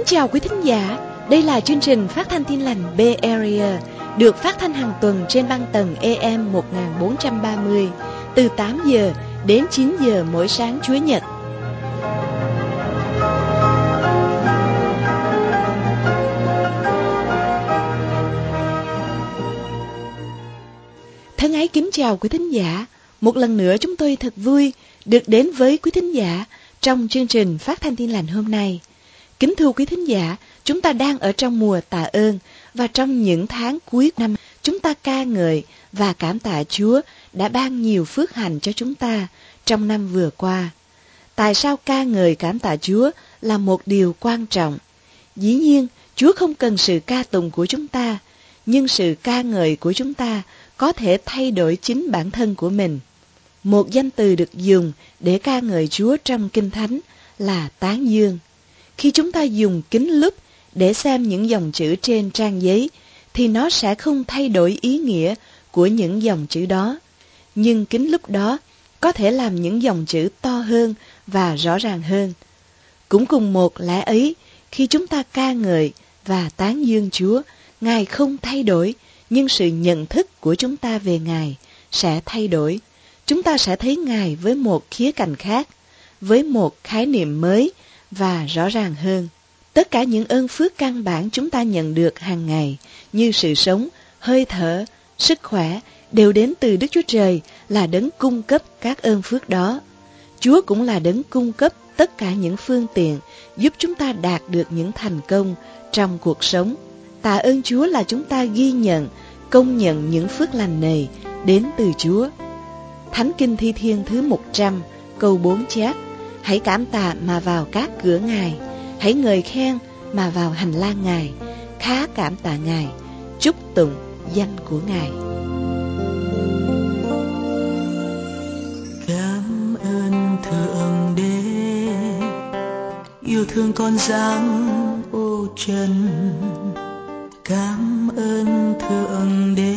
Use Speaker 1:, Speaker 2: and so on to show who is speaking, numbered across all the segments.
Speaker 1: chào quý thính giả, đây là chương trình phát thanh Tin lành Bay Area, được phát thanh hàng tuần trên băng tần AM 1430 từ 8 giờ đến 9 giờ mỗi sáng Chủ nhật. Thân ái kính chào quý thính giả, một lần nữa chúng tôi thật vui được đến với quý thính giả trong chương trình phát thanh Tin lành hôm nay. Kính thưa quý thính giả, chúng ta đang ở trong mùa tạ ơn và trong những tháng cuối năm, chúng ta ca ngợi và cảm tạ Chúa đã ban nhiều phước hạnh cho chúng ta trong năm vừa qua. Tại sao ca ngợi cảm tạ Chúa là một điều quan trọng? Dĩ nhiên, Chúa không cần sự ca tụng của chúng ta, nhưng sự ca ngợi của chúng ta có thể thay đổi chính bản thân của mình. Một danh từ được dùng để ca ngợi Chúa trong Kinh Thánh là tán dương. Khi chúng ta dùng kính lúp để xem những dòng chữ trên trang giấy, thì nó sẽ không thay đổi ý nghĩa của những dòng chữ đó. Nhưng kính lúp đó có thể làm những dòng chữ to hơn và rõ ràng hơn. Cũng cùng một lẽ ấy, khi chúng ta ca ngợi và tán dương Chúa, Ngài không thay đổi, nhưng sự nhận thức của chúng ta về Ngài sẽ thay đổi. Chúng ta sẽ thấy Ngài với một khía cạnh khác, với một khái niệm mới và rõ ràng hơn. Tất cả những ơn phước căn bản chúng ta nhận được hàng ngày, như sự sống, hơi thở, sức khỏe, đều đến từ Đức Chúa Trời là đấng cung cấp các ơn phước đó. Chúa cũng là đấng cung cấp tất cả những phương tiện giúp chúng ta đạt được những thành công trong cuộc sống. Tạ ơn Chúa là chúng ta ghi nhận, công nhận những phước lành này đến từ Chúa. Thánh Kinh Thi Thiên thứ 100, câu 4 chép: hãy cảm tạ mà vào các cửa Ngài, hãy ngợi khen mà vào hành lang Ngài, khá cảm tạ Ngài, chúc tụng danh của Ngài.
Speaker 2: Cảm ơn Thượng Đế yêu thương con dáng ô trần. Cảm ơn Thượng Đế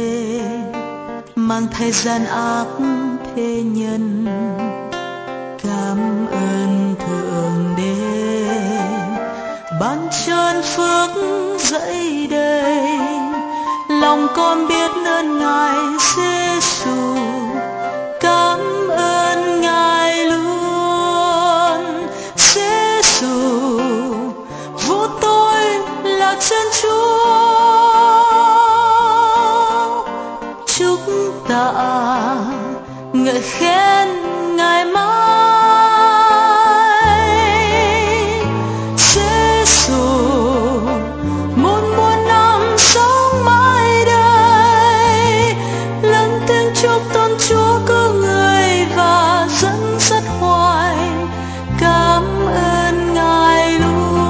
Speaker 2: mang thay gian ác thế nhân. Cảm ơn Thượng Đế ban trơn phước dẫy đầy. Lòng con biết ơn Ngài Giê-xu, cảm ơn Ngài luôn. Giê-xu vô tôi là chân Chúa, chúc tạ ngợi khen Ngài mãi. Giê-xu muôn muôn năm sống mãi đây, lớn tiếng chúc tôn Chúa cứu người và dẫn dắt hoài. Cảm ơn Ngài luôn.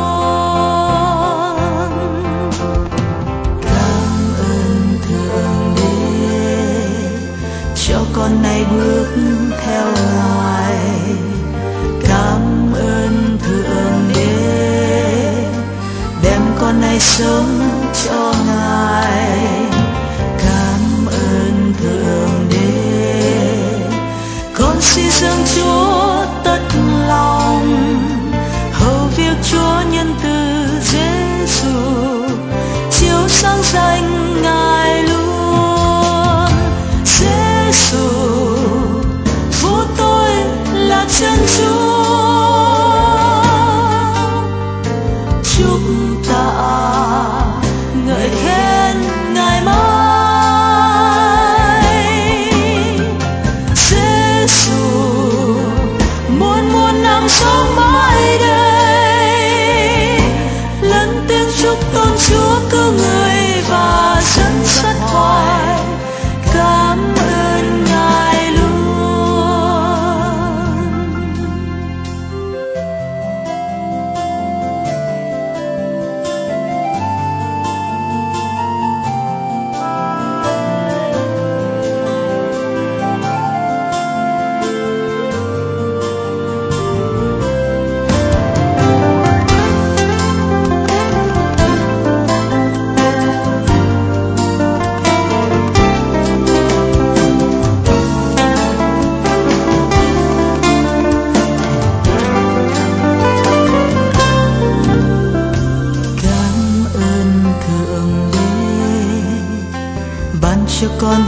Speaker 2: Cảm ơn Thượng Đế cho con này bước theo Ngài. Cảm ơn Thượng Đế đem con này sống cho Ngài. Cảm ơn Thượng Đế con xin dâng Chúa tất lòng, hầu việc Chúa nhân từ Giê-xu chiếu sáng danh Ngài luôn. Giê-xu vô tôi là chân Chúa, chúc tạ ngợi khen Ngài mãi. Giê-xu muôn muôn năm sống mãi đây, lớn tiếng chúc tôn Chúa cứu người và dẫn dắt hoài. Cảm ơn Ngài luôn.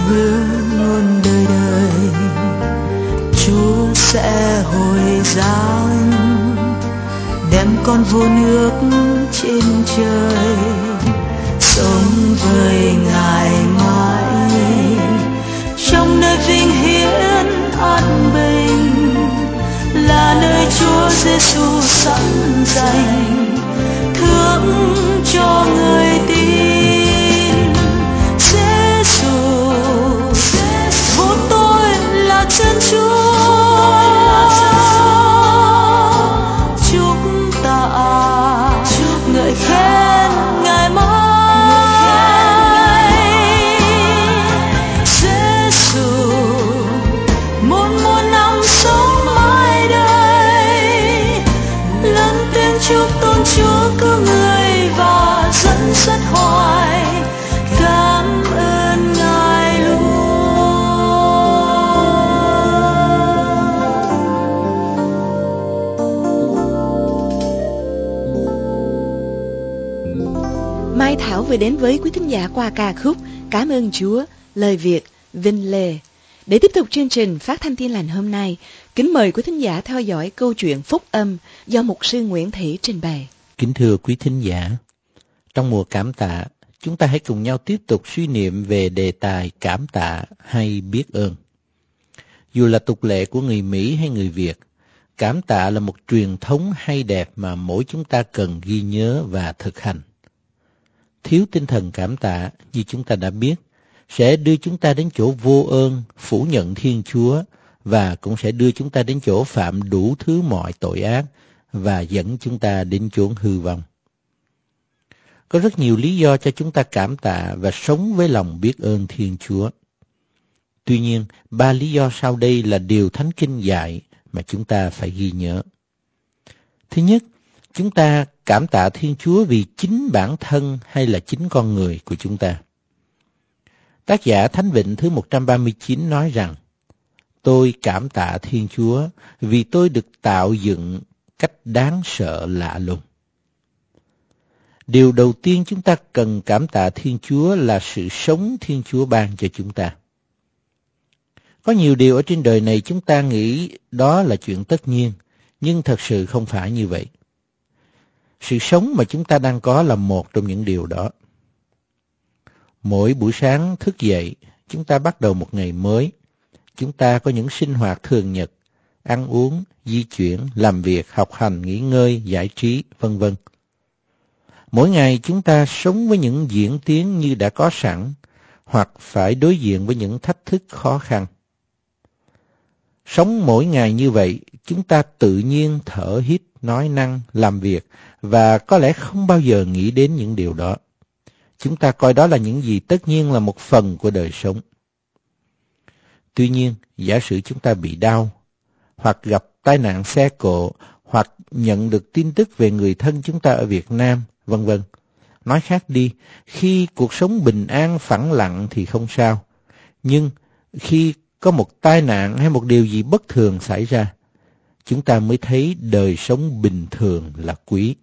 Speaker 2: hứa ngôn đời đời. Chúa sẽ hồi giáng đem con vô nước trên trời, sống với Ngài mãi trong nơi vinh hiển an bình, là nơi Chúa Giêsu sẵn dành thương cho người tin. Giêsu vô tôi là chân Chúa, chúng ta ngợi khen Ngài mãi. Giêsu muôn muôn năm sống mãi đây, lớn tiếng chúc tôn Chúa cứu người và dẫn dắt hoài. Cảm ơn Ngài luôn.
Speaker 1: Mai Thảo vừa đến với quý thính giả qua ca khúc Cảm ơn Chúa, lời Việt, Vinh Lê. Để tiếp tục chương trình phát thanh Tin Lành hôm nay, kính mời quý thính giả theo dõi câu chuyện phúc âm do mục sư Nguyễn Thị trình bày.
Speaker 3: Kính thưa quý thính giả, trong mùa cảm tạ, chúng ta hãy cùng nhau tiếp tục suy niệm về đề tài cảm tạ hay biết ơn. Dù là tục lệ của người Mỹ hay người Việt, cảm tạ là một truyền thống hay đẹp mà mỗi chúng ta cần ghi nhớ và thực hành. Thiếu tinh thần cảm tạ, như chúng ta đã biết, sẽ đưa chúng ta đến chỗ vô ơn, phủ nhận Thiên Chúa, và cũng sẽ đưa chúng ta đến chỗ phạm đủ thứ mọi tội ác và dẫn chúng ta đến chốn hư vong. Có rất nhiều lý do cho chúng ta cảm tạ và sống với lòng biết ơn Thiên Chúa. Tuy nhiên, 3 lý do sau đây là điều Thánh Kinh dạy mà chúng ta phải ghi nhớ. Thứ nhất, chúng ta cảm tạ Thiên Chúa vì chính bản thân hay là chính con người của chúng ta. Tác giả Thánh Vịnh thứ 139 nói rằng, tôi cảm tạ Thiên Chúa vì tôi được tạo dựng cách đáng sợ lạ lùng. Điều đầu tiên chúng ta cần cảm tạ Thiên Chúa là sự sống Thiên Chúa ban cho chúng ta. Có nhiều điều ở trên đời này chúng ta nghĩ đó là chuyện tất nhiên, nhưng thật sự không phải như vậy. Sự sống mà chúng ta đang có là một trong những điều đó. Mỗi buổi sáng thức dậy, chúng ta bắt đầu một ngày mới. Chúng ta có những sinh hoạt thường nhật, ăn uống, di chuyển, làm việc, học hành, nghỉ ngơi, giải trí, vân vân. Mỗi ngày chúng ta sống với những diễn tiến như đã có sẵn, hoặc phải đối diện với những thách thức khó khăn. Sống mỗi ngày như vậy, chúng ta tự nhiên thở hít, nói năng, làm việc, và có lẽ không bao giờ nghĩ đến những điều đó. Chúng ta coi đó là những gì tất nhiên là một phần của đời sống. Tuy nhiên, giả sử chúng ta bị đau, hoặc gặp tai nạn xe cộ, hoặc nhận được tin tức về người thân chúng ta ở Việt Nam, vân vân. Nói khác đi, khi cuộc sống bình an phẳng lặng thì không sao. Nhưng khi có một tai nạn hay một điều gì bất thường xảy ra, chúng ta mới thấy đời sống bình thường là quý.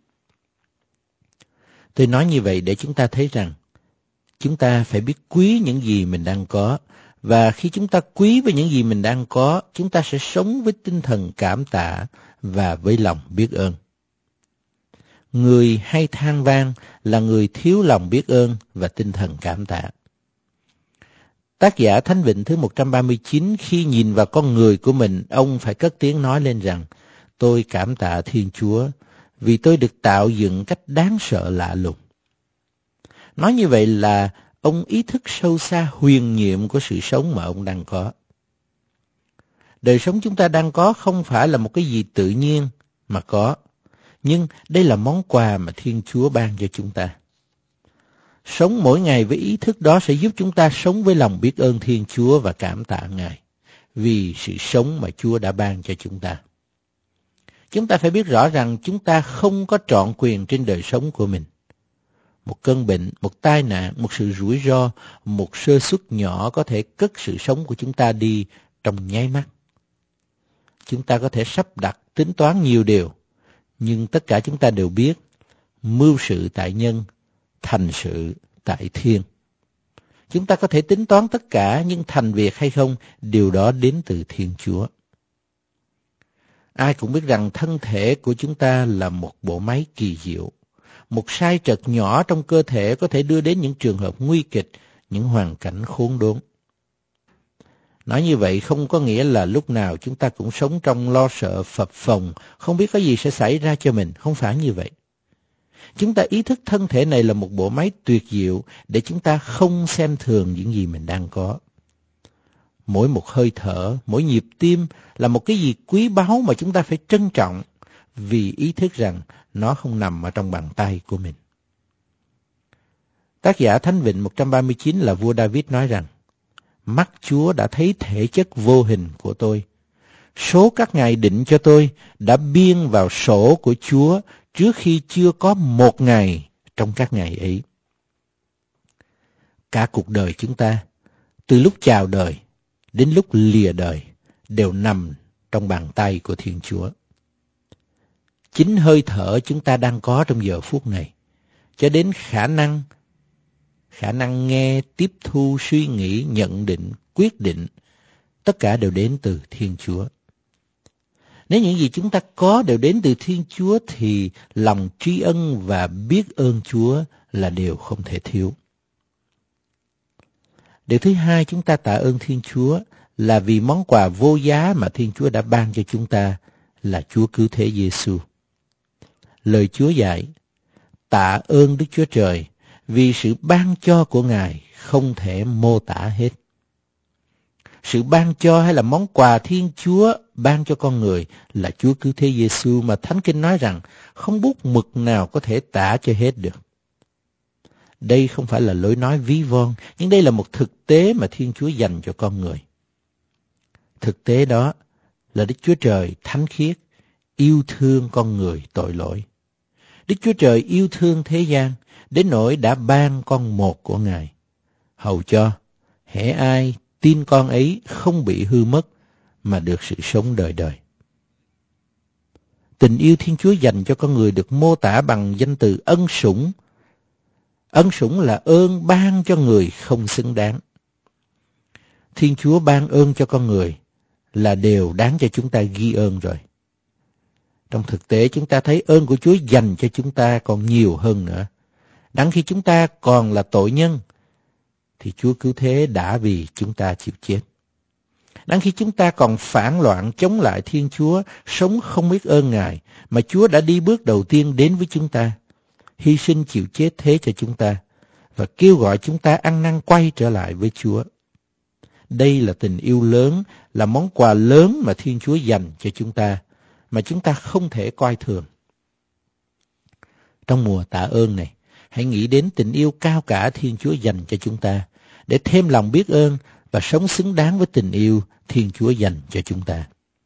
Speaker 3: Tôi nói như vậy để chúng ta thấy rằng, chúng ta phải biết quý những gì mình đang có, và khi chúng ta quý với những gì mình đang có, chúng ta sẽ sống với tinh thần cảm tạ và với lòng biết ơn. Người hay than vang là người thiếu lòng biết ơn và tinh thần cảm tạ. Tác giả Thánh Vịnh thứ 139 khi nhìn vào con người của mình, ông phải cất tiếng nói lên rằng, tôi cảm tạ Thiên Chúa vì tôi được tạo dựng cách đáng sợ lạ lùng. Nói như vậy là ông ý thức sâu xa huyền nhiệm của sự sống mà ông đang có. Đời sống chúng ta đang có không phải là một cái gì tự nhiên mà có, nhưng đây là món quà mà Thiên Chúa ban cho chúng ta. Sống mỗi ngày với ý thức đó sẽ giúp chúng ta sống với lòng biết ơn Thiên Chúa và cảm tạ Ngài vì sự sống mà Chúa đã ban cho chúng ta. Chúng ta phải biết rõ rằng chúng ta không có trọn quyền trên đời sống của mình. Một cơn bệnh, một tai nạn, một sự rủi ro, một sơ suất nhỏ có thể cất sự sống của chúng ta đi trong nháy mắt. Chúng ta có thể sắp đặt, tính toán nhiều điều, nhưng tất cả chúng ta đều biết, mưu sự tại nhân, thành sự tại thiên. Chúng ta có thể tính toán tất cả, nhưng thành việc hay không, điều đó đến từ Thiên Chúa. Ai cũng biết rằng thân thể của chúng ta là một bộ máy kỳ diệu. Một sai trật nhỏ trong cơ thể có thể đưa đến những trường hợp nguy kịch, những hoàn cảnh khốn đốn. Nói như vậy không có nghĩa là lúc nào chúng ta cũng sống trong lo sợ phập phồng, không biết có gì sẽ xảy ra cho mình, không phải như vậy. Chúng ta ý thức thân thể này là một bộ máy tuyệt diệu để chúng ta không xem thường những gì mình đang có. Mỗi một hơi thở, mỗi nhịp tim là một cái gì quý báu mà chúng ta phải trân trọng, vì ý thức rằng nó không nằm ở trong bàn tay của mình. Tác giả Thánh Vịnh 139 là vua David nói rằng, mắt Chúa đã thấy thể chất vô hình của tôi. Số các ngày định cho tôi đã biên vào sổ của Chúa trước khi chưa có một ngày trong các ngày ấy. Cả cuộc đời chúng ta, từ lúc chào đời đến lúc lìa đời, đều nằm trong bàn tay của Thiên Chúa. Chính hơi thở chúng ta đang có trong giờ phút này, cho đến khả năng nghe, tiếp thu, suy nghĩ, nhận định, quyết định, tất cả đều đến từ Thiên Chúa. Nếu những gì chúng ta có đều đến từ Thiên Chúa thì lòng tri ân và biết ơn Chúa là điều không thể thiếu. Điều thứ hai chúng ta tạ ơn Thiên Chúa là vì món quà vô giá mà Thiên Chúa đã ban cho chúng ta là Chúa Cứu Thế Giêsu. Lời Chúa dạy, tạ ơn Đức Chúa Trời vì sự ban cho của Ngài không thể mô tả hết. Sự ban cho hay là món quà Thiên Chúa ban cho con người là Chúa Cứu Thế Giêsu mà Thánh Kinh nói rằng không bút mực nào có thể tả cho hết được. Đây không phải là lối nói ví von, nhưng đây là một thực tế mà Thiên Chúa dành cho con người. Thực tế đó là Đức Chúa Trời thánh khiết, yêu thương con người tội lỗi. Đức Chúa Trời yêu thương thế gian, đến nỗi đã ban con một của Ngài, hầu cho hễ ai tin con ấy không bị hư mất, mà được sự sống đời đời. Tình yêu Thiên Chúa dành cho con người được mô tả bằng danh từ ân sủng. Ân sủng là ơn ban cho người không xứng đáng. Thiên Chúa ban ơn cho con người là điều đáng cho chúng ta ghi ơn rồi. Trong thực tế chúng ta thấy ơn của Chúa dành cho chúng ta còn nhiều hơn nữa. Đặng khi chúng ta còn là tội nhân, thì Chúa Cứu Thế đã vì chúng ta chịu chết. Đặng khi chúng ta còn phản loạn chống lại Thiên Chúa, sống không biết ơn Ngài, mà Chúa đã đi bước đầu tiên đến với chúng ta, hy sinh chịu chết thế cho chúng ta, và kêu gọi chúng ta ăn năn quay trở lại với Chúa. Đây là tình yêu lớn, là món quà lớn mà Thiên Chúa dành cho chúng ta, mà chúng ta không thể coi thường. Trong mùa tạ ơn này, hãy nghĩ đến tình yêu cao cả Thiên Chúa dành cho chúng ta, để thêm lòng biết ơn và sống xứng đáng với tình yêu Thiên Chúa dành cho chúng ta.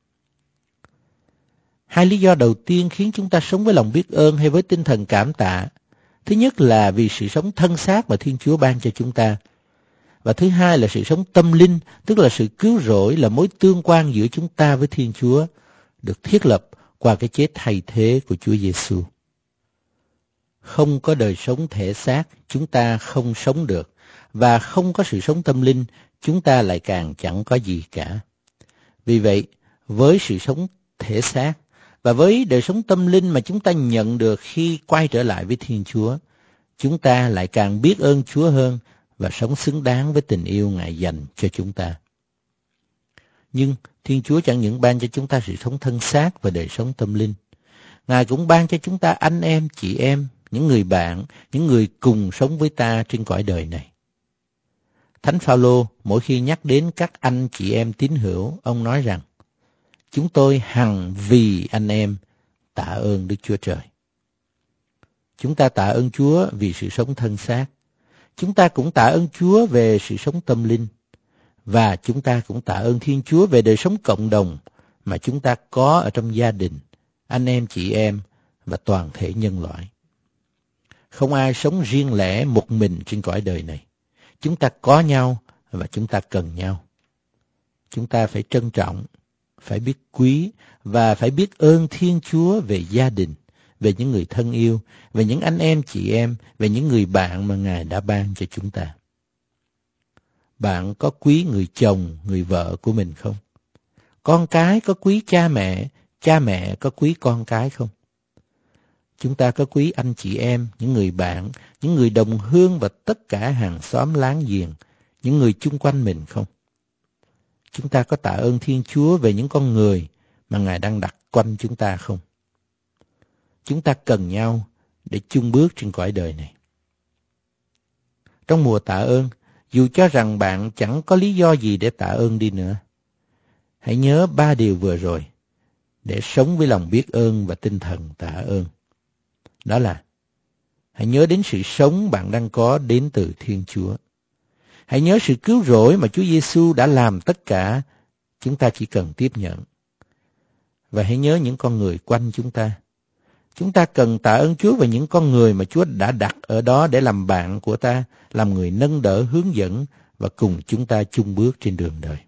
Speaker 3: Hai lý do đầu tiên khiến chúng ta sống với lòng biết ơn hay với tinh thần cảm tạ. Thứ nhất là vì sự sống thân xác mà Thiên Chúa ban cho chúng ta. Và thứ hai là sự sống tâm linh, tức là sự cứu rỗi, là mối tương quan giữa chúng ta với Thiên Chúa, được thiết lập qua cái chết thay thế của Chúa Giêsu. Không có đời sống thể xác, chúng ta không sống được, và không có sự sống tâm linh, chúng ta lại càng chẳng có gì cả. Vì vậy, với sự sống thể xác và với đời sống tâm linh mà chúng ta nhận được khi quay trở lại với Thiên Chúa, chúng ta lại càng biết ơn Chúa hơn và sống xứng đáng với tình yêu Ngài dành cho chúng ta. Nhưng Thiên Chúa chẳng những ban cho chúng ta sự sống thân xác và đời sống tâm linh, Ngài cũng ban cho chúng ta anh em, chị em, những người bạn, những người cùng sống với ta trên cõi đời này. Thánh Phaolô mỗi khi nhắc đến các anh chị em tín hữu, ông nói rằng, chúng tôi hằng vì anh em tạ ơn Đức Chúa Trời. Chúng ta tạ ơn Chúa vì sự sống thân xác. Chúng ta cũng tạ ơn Chúa về sự sống tâm linh. Và chúng ta cũng tạ ơn Thiên Chúa về đời sống cộng đồng mà chúng ta có ở trong gia đình, anh em, chị em và toàn thể nhân loại. Không ai sống riêng lẻ một mình trên cõi đời này. Chúng ta có nhau và chúng ta cần nhau. Chúng ta phải trân trọng, phải biết quý và phải biết ơn Thiên Chúa về gia đình, về những người thân yêu, về những anh em chị em, về những người bạn mà Ngài đã ban cho chúng ta. Bạn có quý người chồng, người vợ của mình không? Con cái có quý cha mẹ có quý con cái không? Chúng ta có quý anh chị em, những người bạn, những người đồng hương và tất cả hàng xóm láng giềng, những người chung quanh mình không? Chúng ta có tạ ơn Thiên Chúa về những con người mà Ngài đang đặt quanh chúng ta không? Chúng ta cần nhau để chung bước trên cõi đời này. Trong mùa tạ ơn, dù cho rằng bạn chẳng có lý do gì để tạ ơn đi nữa, hãy nhớ 3 điều vừa rồi để sống với lòng biết ơn và tinh thần tạ ơn. Đó là, hãy nhớ đến sự sống bạn đang có đến từ Thiên Chúa. Hãy nhớ sự cứu rỗi mà Chúa Giêsu đã làm tất cả, chúng ta chỉ cần tiếp nhận. Và hãy nhớ những con người quanh chúng ta. Chúng ta cần tạ ơn Chúa về những con người mà Chúa đã đặt ở đó để làm bạn của ta, làm người nâng đỡ, hướng dẫn và cùng chúng ta chung bước trên đường đời.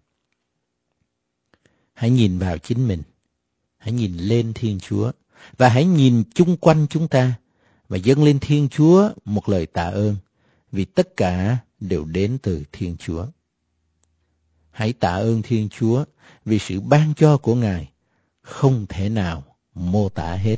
Speaker 3: Hãy nhìn vào chính mình, hãy nhìn lên Thiên Chúa và hãy nhìn chung quanh chúng ta và dâng lên Thiên Chúa một lời tạ ơn vì tất cả đều đến từ Thiên Chúa. Hãy tạ ơn Thiên Chúa vì sự ban cho của Ngài không thể nào mô tả hết.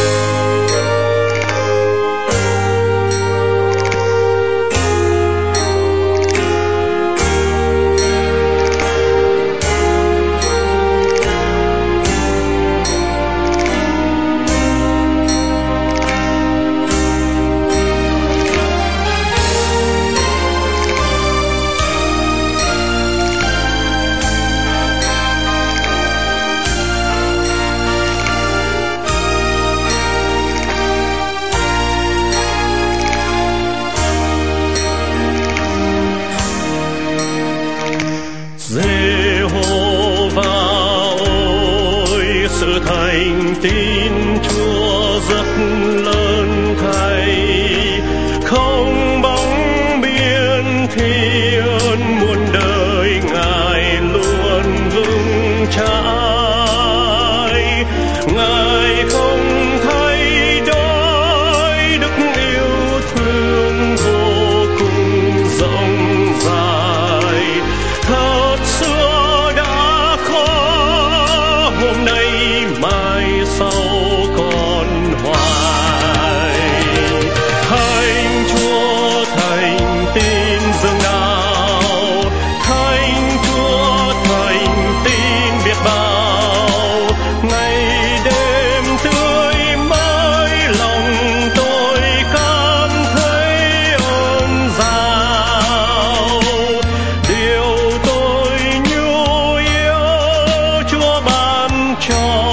Speaker 2: Tin Chúa rất lớn thay, không bóng biên thiên, muôn đời Ngài luôn vững chãi. Ngài không thay đổi, đức yêu thương vô cùng rộng dài. Thật xưa đã khó, hôm nay mai sau còn hoài. Thánh Chúa thành tin dường nào, Thánh Chúa thành tin biết bao. Ngày đêm tươi mới lòng tôi cảm thấy ơn giàu. Điều tôi nhu yếu Chúa ban cho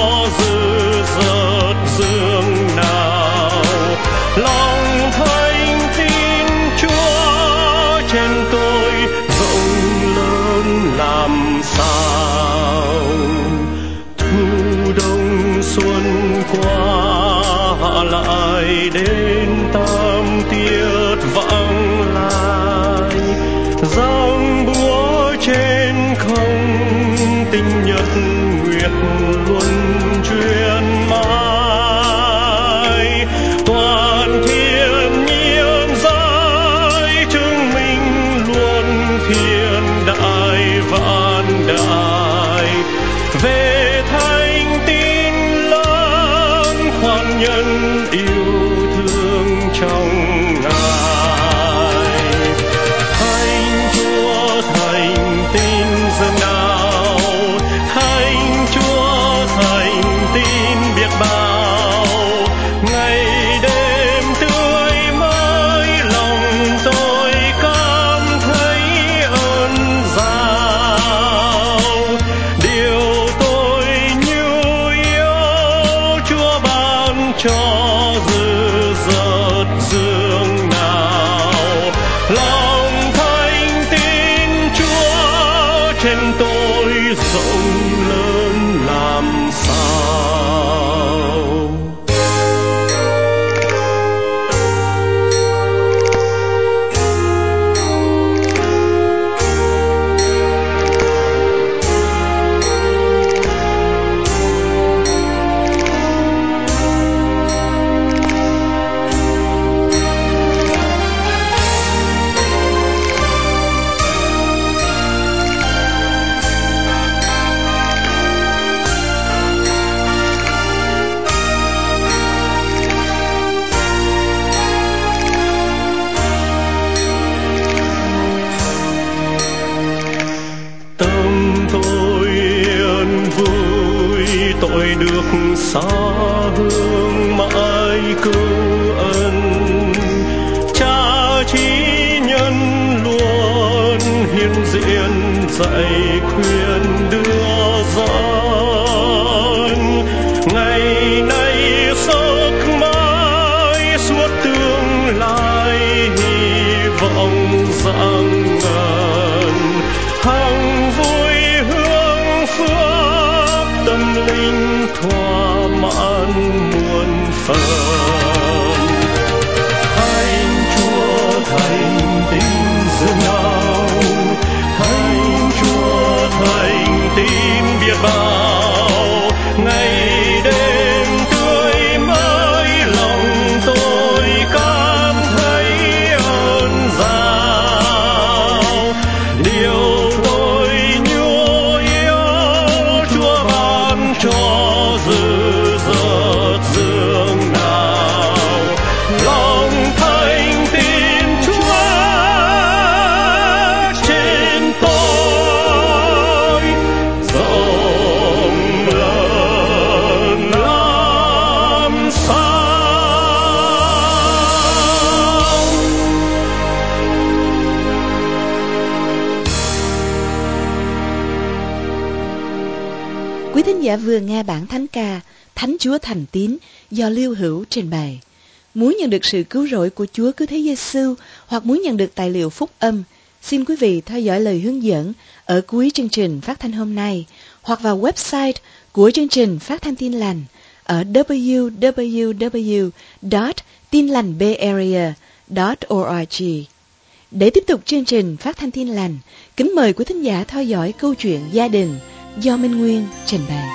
Speaker 2: dương nào. Lòng thánh tin Chúa trên tôi rộng lớn làm sao. Thu đông xuân qua hạ lại đến tam tiết vãng lai. Giăng búa trên không, tinh nhật nguyệt luân truyền mãi. Toàn thiên nhiên giới chứng minh luôn thiên đại vạn đại. Về thánh tin lớn khoan nhân yêu thương trong Ngài. Thánh Chúa thành tin dường nào, Thánh Chúa thành tin biết bao. Ngày đêm tươi mới lòng tôi cảm thấy ơn giàu. Điều tôi nhu yếu Chúa ban cho dư dật dương nào. Lòng thánh tin Chúa trên tôi rộng lớn làm sao.
Speaker 4: tội được xóa hương mãi cứu ân. Cha chí nhân luôn hiện diện dạy khuyên đưa dẫn. Ngày nay giấc mãi suốt tương lai hy vọng rạng ngời. Hằng vui hương phước tâm linh thỏa mãn muôn phần. Thánh Chúa thành tín dường nào, Thánh Chúa thành tín biết bao. Ngày đêm tươi mới lòng tôi cảm thấy ơn giàu. Điều tôi nhu yếu Chúa ban cho dư dật dường nào. Lòng thành tín Chúa trên tôi rộng lớn làm sao.
Speaker 1: Quý thính giả vừa nghe bản thánh ca Thánh Chúa thành tín do Lưu Hữu trình bày. Muốn nhận được sự cứu rỗi của Chúa Cứu Thế Giêsu hoặc muốn nhận được tài liệu phúc âm, xin quý vị theo dõi lời hướng dẫn ở cuối chương trình phát thanh hôm nay hoặc vào website của chương trình phát thanh Tin Lành ở www.tinlành.org. Để tiếp tục chương trình phát thanh Tin Lành, kính mời quý thính giả theo dõi câu chuyện gia đình do Minh Nguyên trình bày.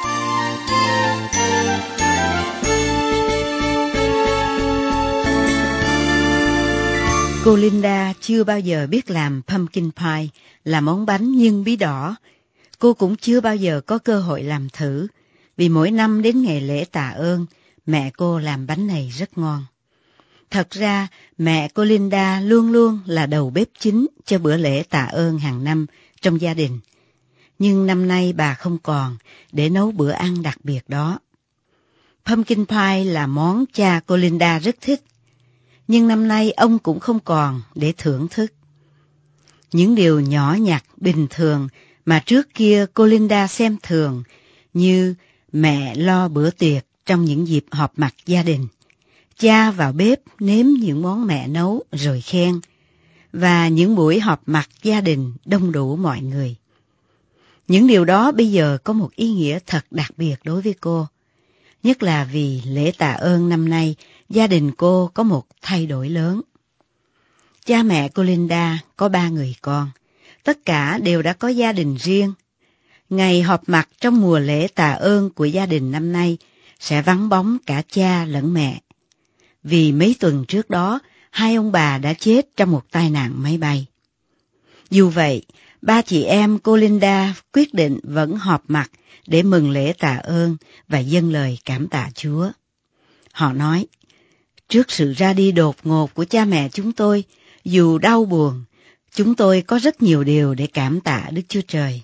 Speaker 5: Cô Linda chưa bao giờ biết làm pumpkin pie là món bánh nhân bí đỏ. Cô cũng chưa bao giờ có cơ hội làm thử, vì mỗi năm đến ngày lễ tạ ơn, mẹ cô làm bánh này rất ngon. Thật ra, mẹ cô Linda luôn luôn là đầu bếp chính cho bữa lễ tạ ơn hàng năm trong gia đình. Nhưng năm nay bà không còn để nấu bữa ăn đặc biệt đó. Pumpkin pie là món cha cô Linda rất thích, nhưng năm nay ông cũng không còn để thưởng thức. Những điều nhỏ nhặt bình thường mà trước kia cô Linda xem thường, như mẹ lo bữa tiệc trong những dịp họp mặt gia đình, cha vào bếp nếm những món mẹ nấu rồi khen, và những buổi họp mặt gia đình đông đủ mọi người. Những điều đó bây giờ có một ý nghĩa thật đặc biệt đối với cô, nhất là vì lễ tạ ơn năm nay gia đình cô có một thay đổi lớn. Cha mẹ cô Linda có 3 người con, tất cả đều đã có gia đình riêng. Ngày họp mặt trong mùa lễ tạ ơn của gia đình năm nay sẽ vắng bóng cả cha lẫn mẹ, vì mấy tuần trước đó 2 ông bà đã chết trong một tai nạn máy bay. Dù vậy, 3 chị em cô Linda quyết định vẫn họp mặt để mừng lễ tạ ơn và dâng lời cảm tạ Chúa. Họ nói, trước sự ra đi đột ngột của cha mẹ chúng tôi, dù đau buồn, chúng tôi có rất nhiều điều để cảm tạ Đức Chúa Trời.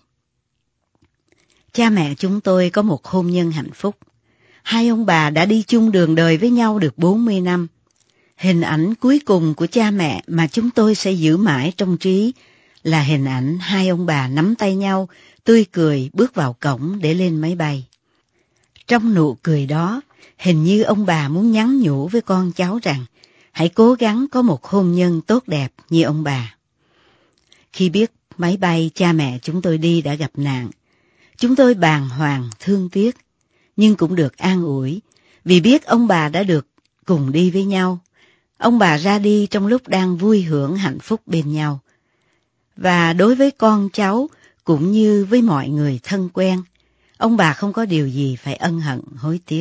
Speaker 5: Cha mẹ chúng tôi có một hôn nhân hạnh phúc. 2 ông bà đã đi chung đường đời với nhau được 40 năm. Hình ảnh cuối cùng của cha mẹ mà chúng tôi sẽ giữ mãi trong trí là hình ảnh 2 ông bà nắm tay nhau, tươi cười bước vào cổng để lên máy bay. Trong nụ cười đó, hình như ông bà muốn nhắn nhủ với con cháu rằng hãy cố gắng có một hôn nhân tốt đẹp như ông bà. Khi biết máy bay cha mẹ chúng tôi đi đã gặp nạn, chúng tôi bàng hoàng thương tiếc, nhưng cũng được an ủi vì biết ông bà đã được cùng đi với nhau. Ông bà ra đi trong lúc đang vui hưởng hạnh phúc bên nhau. Và đối với con cháu cũng như với mọi người thân quen, ông bà không có điều gì phải ân hận hối tiếc.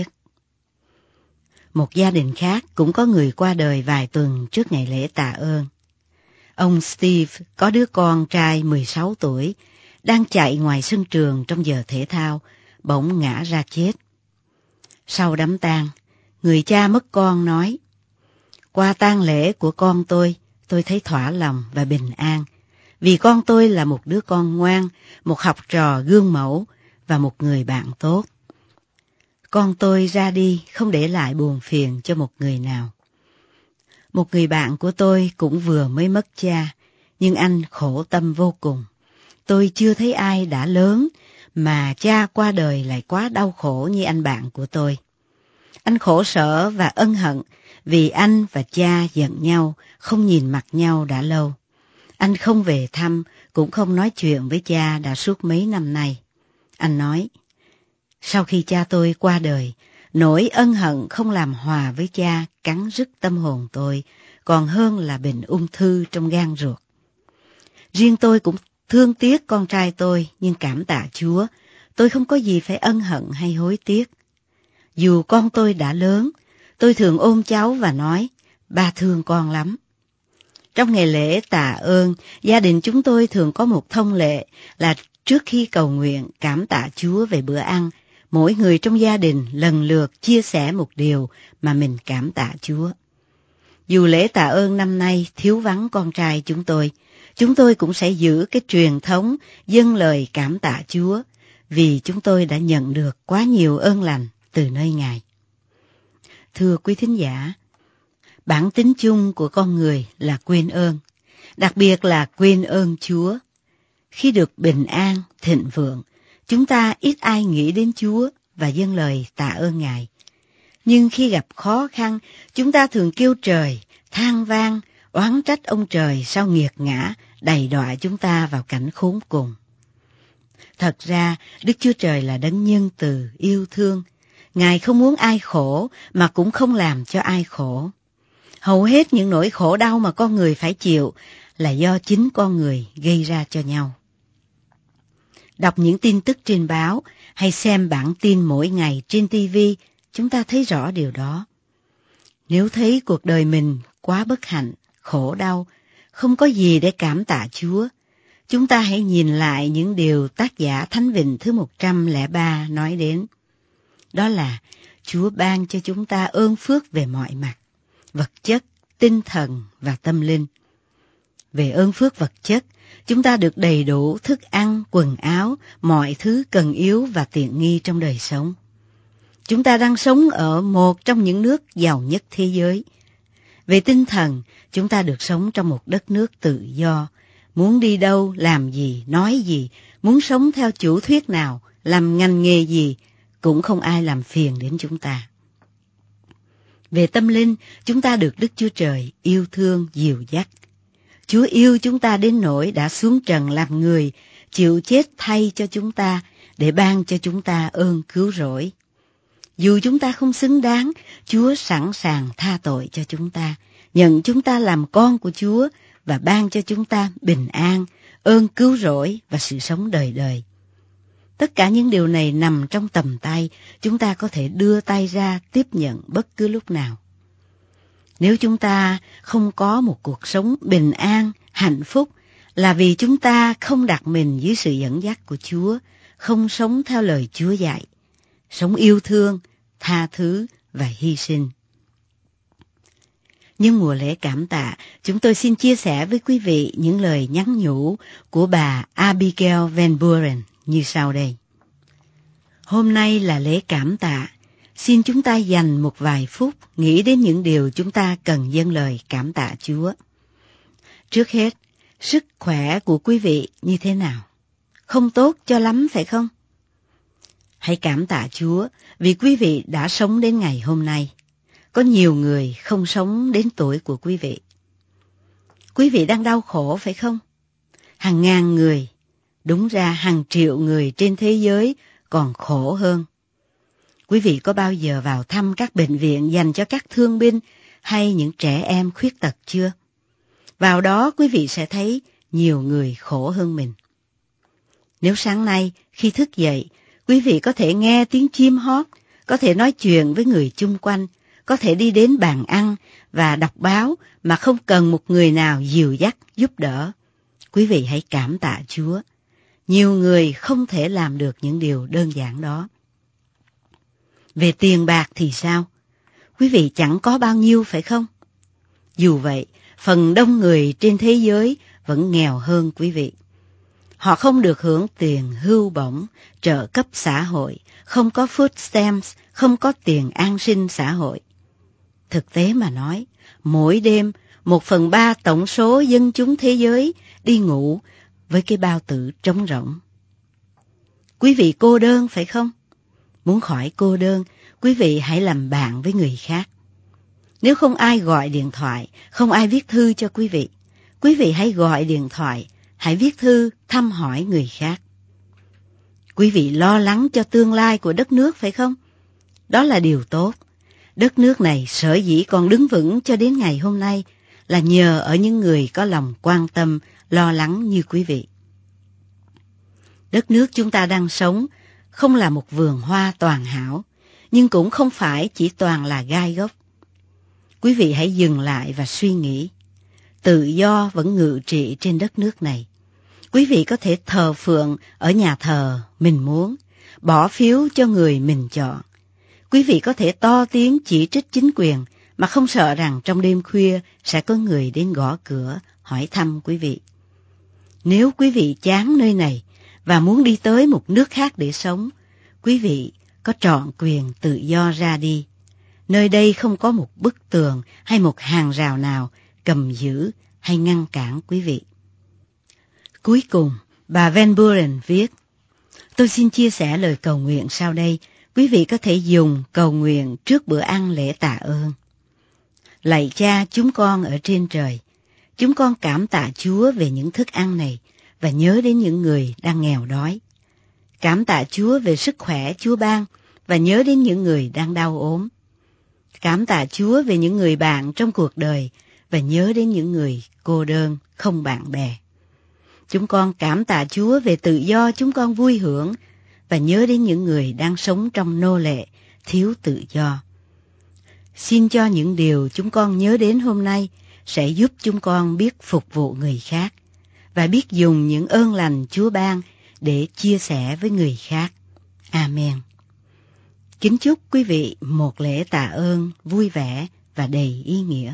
Speaker 5: Một gia đình khác cũng có người qua đời vài tuần trước ngày lễ tạ ơn. Ông Steve có đứa con trai 16 tuổi, đang chạy ngoài sân trường trong giờ thể thao, bỗng ngã ra chết. Sau đám tang, người cha mất con nói, qua tang lễ của con tôi thấy thỏa lòng và bình an, vì con tôi là một đứa con ngoan, một học trò gương mẫu và một người bạn tốt. con tôi ra đi không để lại buồn phiền cho một người nào. Một người bạn của tôi cũng vừa mới mất cha, nhưng anh khổ tâm vô cùng. Tôi chưa thấy ai đã lớn mà cha qua đời lại quá đau khổ như anh bạn của tôi. Anh khổ sở và ân hận vì anh và cha giận nhau, không nhìn mặt nhau đã lâu. Anh không về thăm, cũng không nói chuyện với cha đã suốt mấy năm nay. Anh nói, sau khi cha tôi qua đời, nỗi ân hận không làm hòa với cha cắn rứt tâm hồn tôi, còn hơn là bệnh ung thư trong gan ruột. Riêng tôi cũng thương tiếc con trai tôi, nhưng cảm tạ Chúa, tôi không có gì phải ân hận hay hối tiếc. Dù con tôi đã lớn, tôi thường ôm cháu và nói, ba thương con lắm. Trong ngày lễ tạ ơn, gia đình chúng tôi thường có một thông lệ là trước khi cầu nguyện cảm tạ Chúa về bữa ăn, mỗi người trong gia đình lần lượt chia sẻ một điều mà mình cảm tạ Chúa. Dù lễ tạ ơn năm nay thiếu vắng con trai chúng tôi cũng sẽ giữ cái truyền thống dâng lời cảm tạ Chúa, vì chúng tôi đã nhận được quá nhiều ơn lành từ nơi Ngài. Thưa quý thính giả, bản tính chung của con người là quên ơn, đặc biệt là quên ơn Chúa. Khi được bình an, thịnh vượng, chúng ta ít ai nghĩ đến Chúa và dâng lời tạ ơn Ngài. Nhưng khi gặp khó khăn, chúng ta thường kêu trời, than vang, oán trách ông trời sao nghiệt ngã, đày đọa chúng ta vào cảnh khốn cùng. Thật ra, Đức Chúa Trời là đấng nhân từ, yêu thương. Ngài không muốn ai khổ, mà cũng không làm cho ai khổ. Hầu hết những nỗi khổ đau mà con người phải chịu là do chính con người gây ra cho nhau. Đọc những tin tức trên báo hay xem bản tin mỗi ngày trên TV, chúng ta thấy rõ điều đó. Nếu thấy cuộc đời mình quá bất hạnh, khổ đau, không có gì để cảm tạ Chúa, chúng ta hãy nhìn lại những điều tác giả Thánh Vịnh thứ 103 nói đến. Đó là Chúa ban cho chúng ta ơn phước về mọi mặt, vật chất, tinh thần và tâm linh. Về ơn phước vật chất, chúng ta được đầy đủ thức ăn, quần áo, mọi thứ cần yếu và tiện nghi trong đời sống. Chúng ta đang sống ở một trong những nước giàu nhất thế giới. Về tinh thần, chúng ta được sống trong một đất nước tự do. Muốn đi đâu, làm gì, nói gì, muốn sống theo chủ thuyết nào, làm ngành nghề gì, cũng không ai làm phiền đến chúng ta. Về tâm linh, chúng ta được Đức Chúa Trời yêu thương, dìu dắt. Chúa yêu chúng ta đến nỗi đã xuống trần làm người, chịu chết thay cho chúng ta, để ban cho chúng ta ơn cứu rỗi. Dù chúng ta không xứng đáng, Chúa sẵn sàng tha tội cho chúng ta, nhận chúng ta làm con của Chúa và ban cho chúng ta bình an, ơn cứu rỗi và sự sống đời đời. Tất cả những điều này nằm trong tầm tay, chúng ta có thể đưa tay ra tiếp nhận bất cứ lúc nào. Nếu chúng ta không có một cuộc sống bình an, hạnh phúc, là vì chúng ta không đặt mình dưới sự dẫn dắt của Chúa, không sống theo lời Chúa dạy, sống yêu thương, tha thứ và hy sinh. Nhân mùa lễ cảm tạ, chúng tôi xin chia sẻ với quý vị những lời nhắn nhủ của bà Abigail Van Buren như sau đây. Hôm nay là lễ cảm tạ. Xin chúng ta dành một vài phút nghĩ đến những điều chúng ta cần dâng lời cảm tạ Chúa. Trước hết, sức khỏe của quý vị như thế nào? Không tốt cho lắm phải không? Hãy cảm tạ Chúa vì quý vị đã sống đến ngày hôm nay. Có nhiều người không sống đến tuổi của quý vị. Quý vị đang đau khổ phải không? Hàng ngàn người, đúng ra hàng triệu người trên thế giới còn khổ hơn. Quý vị có bao giờ vào thăm các bệnh viện dành cho các thương binh hay những trẻ em khuyết tật chưa? Vào đó quý vị sẽ thấy nhiều người khổ hơn mình. Nếu sáng nay khi thức dậy, quý vị có thể nghe tiếng chim hót, có thể nói chuyện với người chung quanh, có thể đi đến bàn ăn và đọc báo mà không cần một người nào dìu dắt giúp đỡ, quý vị hãy cảm tạ Chúa. Nhiều người không thể làm được những điều đơn giản đó. Về tiền bạc thì sao? Quý vị chẳng có bao nhiêu phải không? Dù vậy, phần đông người trên thế giới vẫn nghèo hơn quý vị. Họ không được hưởng tiền hưu bổng, trợ cấp xã hội, không có food stamps, không có tiền an sinh xã hội. Thực tế mà nói, mỗi đêm 1/3 tổng số dân chúng thế giới đi ngủ với cái bao tử trống rỗng. Quý vị cô đơn phải không? Muốn khỏi cô đơn, quý vị hãy làm bạn với người khác. Nếu không ai gọi điện thoại, không ai viết thư cho quý vị hãy gọi điện thoại, hãy viết thư thăm hỏi người khác. Quý vị lo lắng cho tương lai của đất nước phải không? Đó là điều tốt. Đất nước này sở dĩ còn đứng vững cho đến ngày hôm nay là nhờ ở những người có lòng quan tâm, lo lắng như quý vị. Đất nước chúng ta đang sống không là một vườn hoa toàn hảo, nhưng cũng không phải chỉ toàn là gai góc. Quý vị hãy dừng lại và suy nghĩ. Tự do vẫn ngự trị trên đất nước này. Quý vị có thể thờ phượng ở nhà thờ mình muốn, bỏ phiếu cho người mình chọn. Quý vị có thể to tiếng chỉ trích chính quyền mà không sợ rằng trong đêm khuya sẽ có người đến gõ cửa hỏi thăm quý vị. Nếu quý vị chán nơi này và muốn đi tới một nước khác để sống, quý vị có trọn quyền tự do ra đi. Nơi đây không có một bức tường hay một hàng rào nào cầm giữ hay ngăn cản quý vị. Cuối cùng, bà Van Buren viết, tôi xin chia sẻ lời cầu nguyện sau đây. Quý vị có thể dùng cầu nguyện trước bữa ăn lễ tạ ơn. Lạy Cha chúng con ở trên trời, chúng con cảm tạ Chúa về những thức ăn này và nhớ đến những người đang nghèo đói. Cảm tạ Chúa về sức khỏe Chúa ban và nhớ đến những người đang đau ốm. Cảm tạ Chúa về những người bạn trong cuộc đời và nhớ đến những người cô đơn, không bạn bè. Chúng con cảm tạ Chúa về tự do chúng con vui hưởng và nhớ đến những người đang sống trong nô lệ, thiếu tự do. Xin cho những điều chúng con nhớ đến hôm nay sẽ giúp chúng con biết phục vụ người khác và biết dùng những ơn lành Chúa ban để chia sẻ với người khác. Amen. Kính chúc quý vị một lễ tạ ơn vui vẻ và đầy ý nghĩa.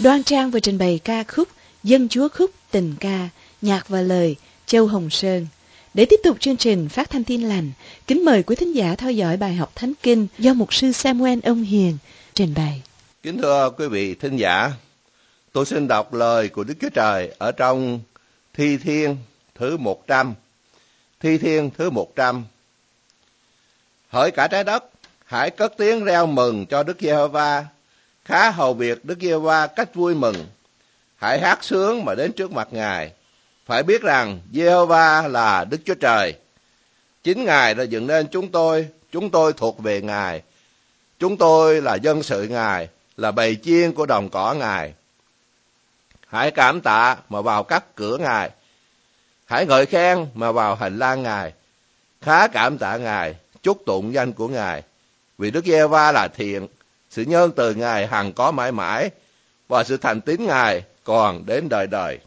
Speaker 1: đoan trang vừa trình bày ca khúc Dân Chúa Khúc Tình Ca, nhạc và lời Châu Hồng Sơn. Để tiếp tục chương trình phát thanh Tin Lành, kính mời quý thính giả theo dõi bài học Thánh Kinh do mục sư Samuel Ông Hiền trình bày.
Speaker 6: Kính thưa quý vị thính giả, tôi xin đọc lời của Đức Chúa Trời ở trong Thi Thiên thứ 100. Thi Thiên thứ 100. Hỡi cả trái đất, hãy cất tiếng reo mừng cho Đức Giê-hô-va, khá hầu việc Đức Giê-hô-va cách vui mừng. Hãy hát sướng mà đến trước mặt Ngài. Phải biết rằng Giê-hô-va là Đức Chúa Trời. Chính Ngài đã dựng nên chúng tôi thuộc về Ngài. Chúng tôi là dân sự Ngài, là bầy chiên của đồng cỏ Ngài. Hãy cảm tạ mà vào các cửa Ngài. Hãy ngợi khen mà vào hành lang Ngài. Khá cảm tạ Ngài, chúc tụng danh của Ngài. Vì Đức Giê-hô-va là thiện, sự nhân từ Ngài hằng có mãi mãi, và sự thành tín Ngài còn đến đời đời.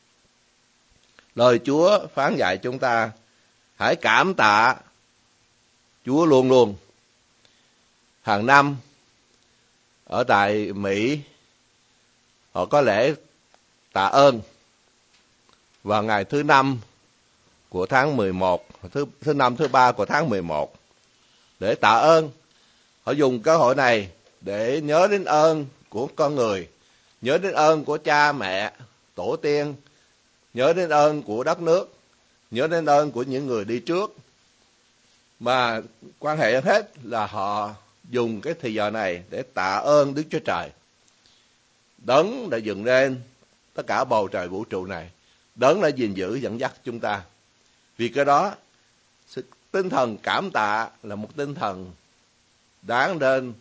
Speaker 6: Lời Chúa phán dạy chúng ta, hãy cảm tạ Chúa luôn luôn. Hàng năm, ở tại Mỹ, họ có lễ tạ ơn vào ngày thứ 5 của tháng 11, thứ 5 thứ 3 của tháng 11. Để tạ ơn, họ dùng cơ hội này để nhớ đến ơn của con người, nhớ đến ơn của cha mẹ, tổ tiên, nhớ đến ơn của đất nước, nhớ đến ơn của những người đi trước. Mà quan hệ hết là họ dùng cái thời giờ này để tạ ơn Đức Chúa Trời. Đấng đã dựng nên tất cả bầu trời vũ trụ này, Đấng đã gìn giữ dẫn dắt chúng ta. Vì cái đó, tinh thần cảm tạ là một tinh thần đáng nên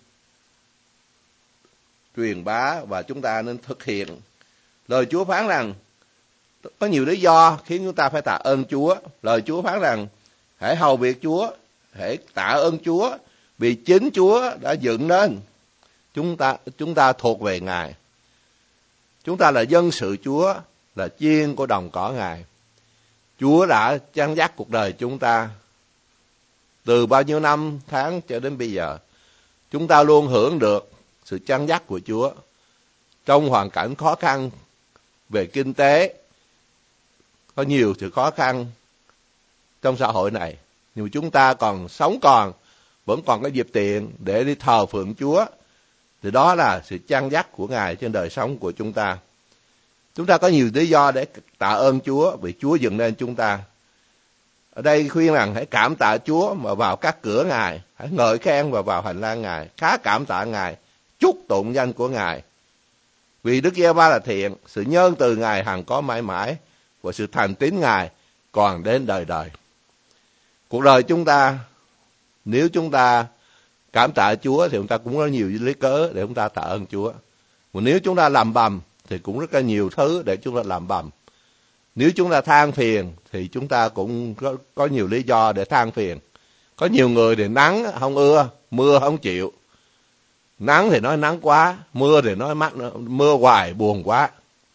Speaker 6: truyền bá và chúng ta nên thực hiện. Lời Chúa phán rằng có nhiều lý do khiến chúng ta phải tạ ơn Chúa. Lời Chúa phán rằng hãy hầu việc Chúa, hãy tạ ơn Chúa, vì chính Chúa đã dựng nên chúng ta thuộc về Ngài. Chúng ta là dân sự Chúa, là chiên của đồng cỏ Ngài. Chúa đã chăn dắt cuộc đời chúng ta từ bao nhiêu năm tháng cho đến bây giờ. Chúng ta luôn hưởng được sự chăn dắt của Chúa trong hoàn cảnh khó khăn về kinh tế. Có nhiều sự khó khăn trong xã hội này, nhưng chúng ta còn sống vẫn còn cái dịp tiện để đi thờ phượng Chúa, thì đó là sự chăn dắt của Ngài trên đời sống của chúng ta. Chúng ta có nhiều lý do để tạ ơn Chúa vì Chúa dựng nên chúng ta. Ở đây khuyên rằng hãy cảm tạ Chúa mà vào các cửa Ngài, hãy ngợi khen và vào hành lang Ngài, khá cảm tạ Ngài, chúc tụng danh của Ngài. Vì Đức Giê-hô-va là thiện, sự nhân từ Ngài hằng có mãi mãi, và sự thành tín Ngài còn đến đời đời. Cuộc đời chúng ta, nếu chúng ta cảm tạ Chúa thì chúng ta cũng có nhiều lý cớ để chúng ta tạ ơn Chúa. Mà nếu chúng ta làm bầm thì cũng rất là nhiều thứ để chúng ta làm bầm. Nếu chúng ta than phiền thì chúng ta cũng có nhiều lý do để than phiền. Có nhiều người thì nắng không ưa, mưa không chịu. Nắng thì nói nắng quá, mưa thì nói mưa hoài buồn quá.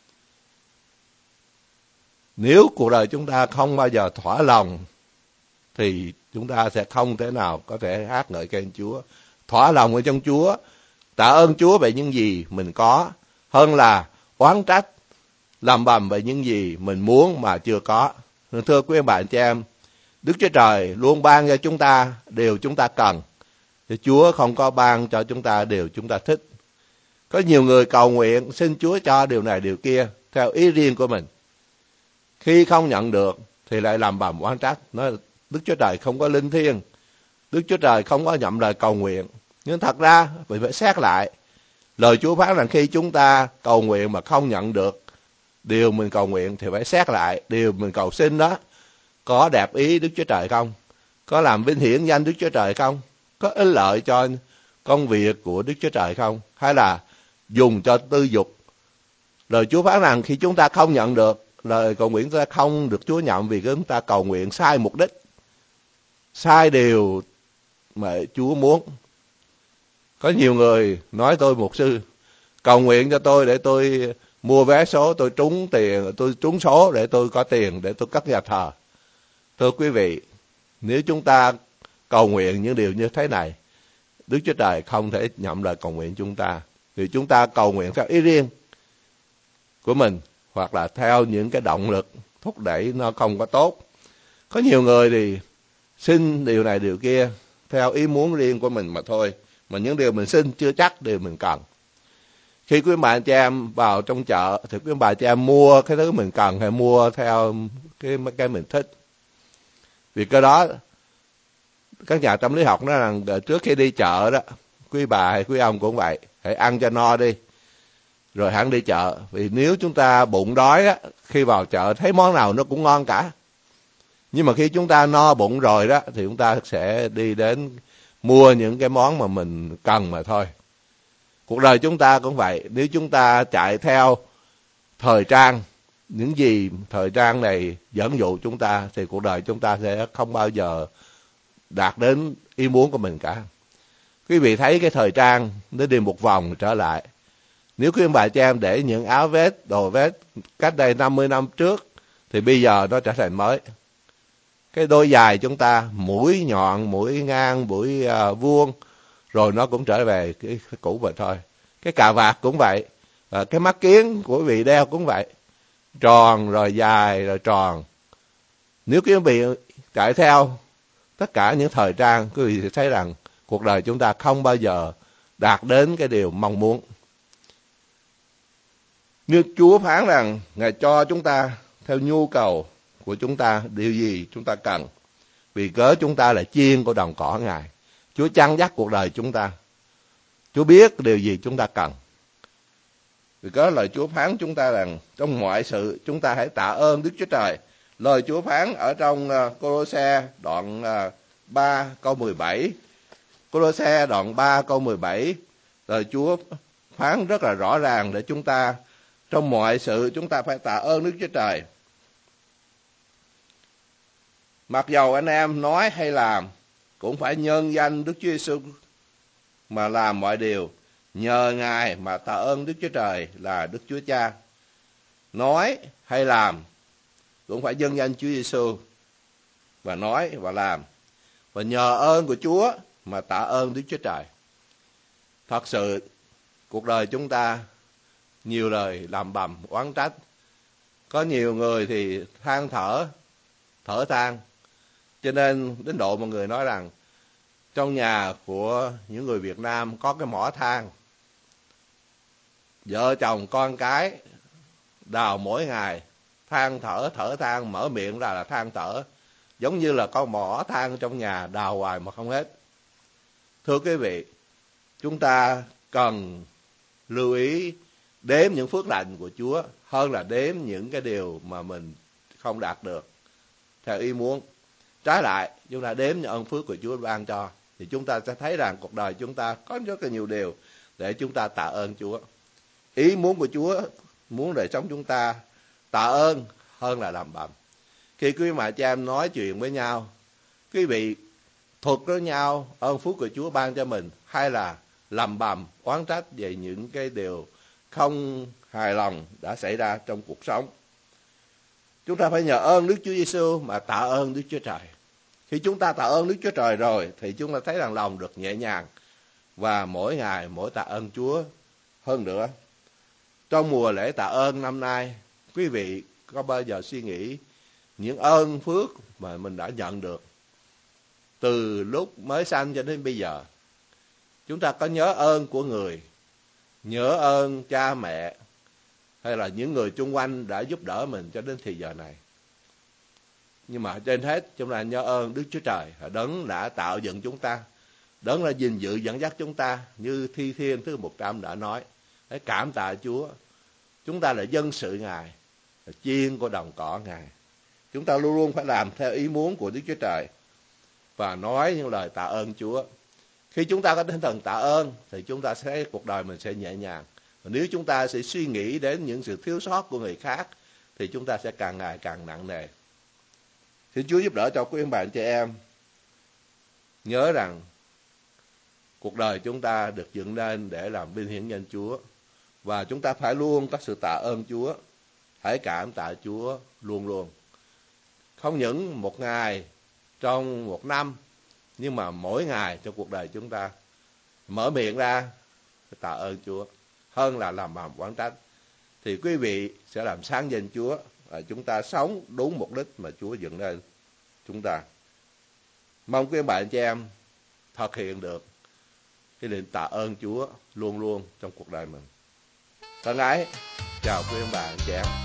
Speaker 6: Nếu cuộc đời chúng ta không bao giờ thỏa lòng thì chúng ta sẽ không thể nào có thể hát ngợi khen Chúa. Thỏa lòng ở trong Chúa, tạ ơn Chúa về những gì mình có, hơn là oán trách, làm bầm về những gì mình muốn mà chưa có. Thưa quý bạn chị em, Đức Chúa Trời luôn ban cho chúng ta điều chúng ta cần, thì Chúa không có ban cho chúng ta điều chúng ta thích. Có nhiều người cầu nguyện xin Chúa cho điều này điều kia theo ý riêng của mình. Khi không nhận được thì lại làm bầm oán trách, nói Đức Chúa Trời không có linh thiêng, Đức Chúa Trời không có nhậm lời cầu nguyện. Nhưng thật ra mình phải xét lại. Lời Chúa phán rằng khi chúng ta cầu nguyện mà không nhận được điều mình cầu nguyện thì phải xét lại điều mình cầu xin đó có đẹp ý Đức Chúa Trời không, có làm vinh hiển danh Đức Chúa Trời không, có ích lợi cho công việc của Đức Chúa Trời không, hay là dùng cho tư dục. Lời Chúa phán rằng khi chúng ta không nhận được lời cầu nguyện, chúng ta không được Chúa nhận vì chúng ta cầu nguyện sai mục đích, sai điều mà Chúa muốn. Có nhiều người nói tôi mục sư cầu nguyện cho tôi để tôi mua vé số, tôi trúng tiền, tôi trúng số để tôi có tiền để tôi cất nhà thờ. Thưa quý vị, nếu chúng ta cầu nguyện những điều như thế này, Đức Chúa Trời không thể nhậm lời cầu nguyện chúng ta, vì chúng ta cầu nguyện theo ý riêng. của mình, hoặc là theo những cái động lực thúc đẩy nó không có tốt. Có nhiều người thì xin điều này điều kia theo ý muốn riêng của mình mà thôi, mà những điều mình xin chưa chắc điều mình cần. Khi quý bà chị em vào trong chợ thì quý bà chị em mua cái thứ mình cần hay mua theo cái mình thích. Vì cái đó các nhà tâm lý học nói rằng trước khi đi chợ đó, quý bà hay quý ông cũng vậy, hãy ăn cho no đi rồi hẳn đi chợ. Vì nếu chúng ta bụng đói á, khi vào chợ thấy món nào nó cũng ngon cả. Nhưng mà khi chúng ta no bụng rồi đó thì chúng ta sẽ đi đến mua những cái món mà mình cần mà thôi. Cuộc đời chúng ta cũng vậy, nếu chúng ta chạy theo thời trang, những gì thời trang này dẫn dụ chúng ta thì cuộc đời chúng ta sẽ không bao giờ đạt đến ý muốn của mình cả. Quý vị thấy cái thời trang nó đi một vòng trở lại. Nếu quý bà chị em để những áo vest, đồ vest cách đây 50 năm trước thì bây giờ nó trở thành mới. Cái đôi giày chúng ta, mũi nhọn, mũi ngang, mũi vuông, rồi nó cũng trở về cái cũ vậy thôi. Cái cà vạt cũng vậy, cái mắt kiếng của quý vị đeo cũng vậy, tròn rồi dài rồi tròn. Nếu quý vị chạy theo tất cả những thời trang, quý vị sẽ thấy rằng cuộc đời chúng ta không bao giờ đạt đến cái điều mong muốn. Như Chúa phán rằng Ngài cho chúng ta theo nhu cầu của chúng ta điều gì chúng ta cần. Vì cớ chúng ta là chiên của đồng cỏ Ngài. Chúa chăn dắt cuộc đời chúng ta. Chúa biết điều gì chúng ta cần. Vì cớ lời Chúa phán chúng ta rằng trong mọi sự chúng ta hãy tạ ơn Đức Chúa Trời. Lời Chúa phán ở trong Cô-lô-se đoạn 3 câu 17. Cô-lô-se đoạn 3 câu 17. Lời Chúa phán rất là rõ ràng để chúng ta trong mọi sự chúng ta phải tạ ơn Đức Chúa Trời. Mặc dầu anh em nói hay làm cũng phải nhân danh Đức Chúa Giêsu mà làm mọi điều, nhờ Ngài mà tạ ơn Đức Chúa Trời là Đức Chúa Cha. Nói hay làm cũng phải nhân danh Chúa Giêsu và nói và làm, và nhờ ơn của Chúa mà tạ ơn Đức Chúa Trời. Thật sự cuộc đời chúng ta nhiều lời làm bầm oán trách. Có nhiều người thì than thở than, cho nên đến độ mọi người nói rằng trong nhà của những người Việt Nam có cái mỏ than, vợ chồng con cái đào mỗi ngày, than thở than, mở miệng ra là than thở, giống như là có mỏ than trong nhà đào hoài mà không hết. Thưa quý vị, chúng ta cần lưu ý đếm những phước lành của Chúa hơn là đếm những cái điều mà mình không đạt được theo ý muốn. Trái lại, chúng ta đếm những ơn phước của Chúa ban cho thì chúng ta sẽ thấy rằng cuộc đời chúng ta có rất là nhiều điều để chúng ta tạ ơn Chúa. Ý muốn của Chúa muốn đời sống chúng ta tạ ơn hơn là làm bầm. Khi quý vị chị em nói chuyện với nhau, quý vị thuật với nhau ơn phước của Chúa ban cho mình, hay là lầm bầm oán trách về những cái điều không hài lòng đã xảy ra trong cuộc sống. Chúng ta phải nhờ ơn Đức Chúa Giêsu mà tạ ơn Đức Chúa Trời. Khi chúng ta tạ ơn Đức Chúa Trời rồi thì chúng ta thấy rằng lòng được nhẹ nhàng, và mỗi ngày mỗi tạ ơn Chúa hơn nữa. Trong mùa lễ tạ ơn năm nay, quý vị có bao giờ suy nghĩ những ơn phước mà mình đã nhận được từ lúc mới sanh cho đến bây giờ? Chúng ta có nhớ ơn của người, nhớ ơn cha mẹ hay là những người chung quanh đã giúp đỡ mình cho đến thì giờ này? Nhưng mà trên hết chúng ta nhớ ơn Đức Chúa Trời, Đấng đã tạo dựng chúng ta, Đấng đã gìn giữ dẫn dắt chúng ta, như Thi Thiên thứ 100 đã nói. Hãy cảm tạ Chúa. Chúng ta là dân sự Ngài, là chiên của đồng cỏ Ngài. Chúng ta luôn luôn phải làm theo ý muốn của Đức Chúa Trời và nói những lời tạ ơn Chúa. Khi chúng ta có tinh thần tạ ơn thì chúng ta sẽ thấy cuộc đời mình sẽ nhẹ nhàng. Và nếu chúng ta sẽ suy nghĩ đến những sự thiếu sót của người khác thì chúng ta sẽ càng ngày càng nặng nề. Xin Chúa giúp đỡ cho quý ông bà anh chị em nhớ rằng cuộc đời chúng ta được dựng nên để làm vinh hiển danh Chúa, và chúng ta phải luôn có sự tạ ơn Chúa. Hãy cảm tạ Chúa luôn luôn. Không những một ngày trong một năm, nhưng mà mỗi ngày trong cuộc đời chúng ta mở miệng ra tạ ơn Chúa hơn là làm bầm oán trách. thì quý vị sẽ làm sáng danh Chúa và chúng ta sống đúng mục đích mà Chúa dựng nên chúng ta. Mong quý bạn chị em thực hiện được cái niềm tạ ơn Chúa luôn luôn trong cuộc đời mình. Thân ái, chào quý bạn chị em.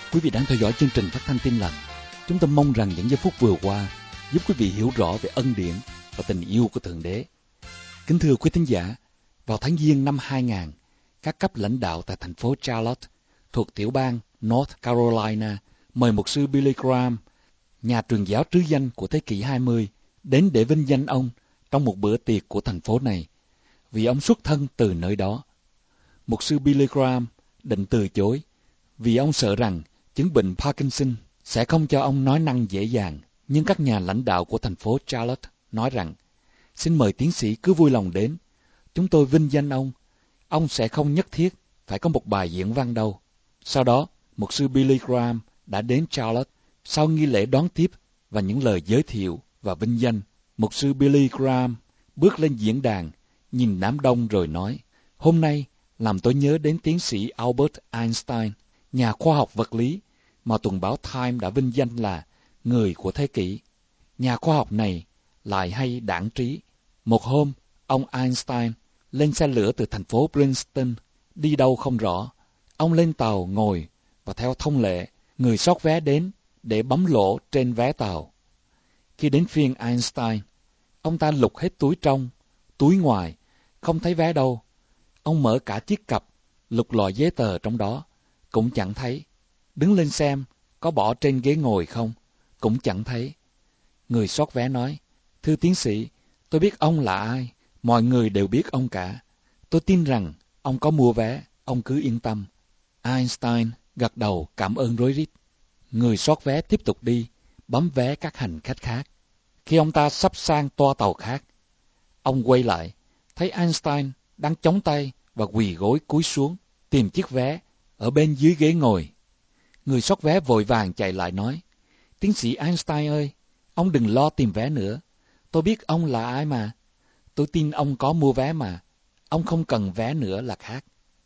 Speaker 7: Quý vị đang theo dõi chương trình phát thanh Tin Lành. Chúng tôi mong rằng những giây phút vừa qua giúp quý vị hiểu rõ về ân điển và tình yêu của Thượng Đế. Kính thưa quý thính giả, vào tháng Giêng năm 2000, các cấp lãnh đạo tại thành phố Charlotte thuộc tiểu bang North Carolina mời mục sư Billy Graham, nhà truyền giáo trứ danh của thế kỷ 20, đến để vinh danh ông trong một bữa tiệc của thành phố này, vì ông xuất thân từ nơi đó. Mục sư Billy Graham định từ chối, vì ông sợ rằng chứng bệnh Parkinson sẽ không cho ông nói năng dễ dàng. Nhưng các nhà lãnh đạo của thành phố Charlotte nói rằng, xin mời tiến sĩ cứ vui lòng đến, chúng tôi vinh danh ông sẽ không nhất thiết phải có một bài diễn văn đâu. Sau đó, mục sư Billy Graham đã đến Charlotte. Sau nghi lễ đón tiếp và những lời giới thiệu và vinh danh, mục sư Billy Graham bước lên diễn đàn, nhìn đám đông rồi nói, hôm nay làm tôi nhớ đến tiến sĩ Albert Einstein, nhà khoa học vật lý mà tuần báo Time đã vinh danh là người của thế kỷ. Nhà khoa học này lại hay đãng trí. Một hôm, ông Einstein lên xe lửa từ thành phố Princeton, đi đâu không rõ. Ông lên tàu ngồi và theo thông lệ, người soát vé đến để bấm lỗ trên vé tàu. Khi đến phiên Einstein, ông ta lục hết túi trong, túi ngoài, không thấy vé đâu. Ông mở cả chiếc cặp, lục lọi giấy tờ trong đó, cũng chẳng thấy. Đứng lên xem, có bỏ trên ghế ngồi không, cũng chẳng thấy. Người soát vé nói, thưa tiến sĩ, tôi biết ông là ai, mọi người đều biết ông cả. Tôi tin rằng ông có mua vé, ông cứ yên tâm. Einstein gật đầu cảm ơn rối rít. Người soát vé tiếp tục đi, bấm vé các hành khách khác. Khi ông ta sắp sang toa tàu khác, ông quay lại, thấy Einstein đang chống tay và quỳ gối cúi xuống, tìm chiếc vé ở bên dưới ghế ngồi. Người soát vé vội vàng chạy lại nói, tiến sĩ Einstein ơi, ông đừng lo tìm vé nữa. Tôi biết ông là ai mà. Tôi tin ông có mua vé mà. Ông không cần vé nữa là khác.